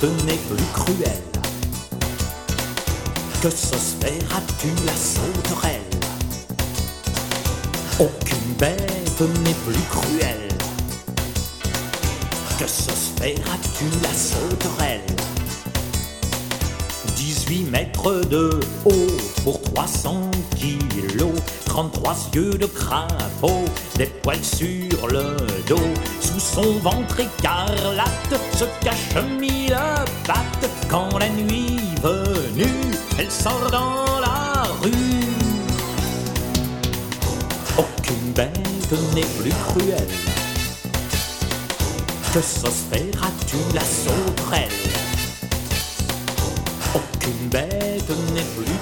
n'est plus cruelle que Sosferatu la sauterelle. Aucune bête n'est plus cruelle que Sosferatu la sauterelle. 18 mètres de haut pour 300 kilos, 33 yeux de crapaud, des poils sur le dos. Sous son ventre écarlate se cache mille pattes. Quand la nuit venue, elle sort dans la rue. Aucune bête n'est plus cruelle que Sosferatu la sauterelle. Aucune bête n'est plus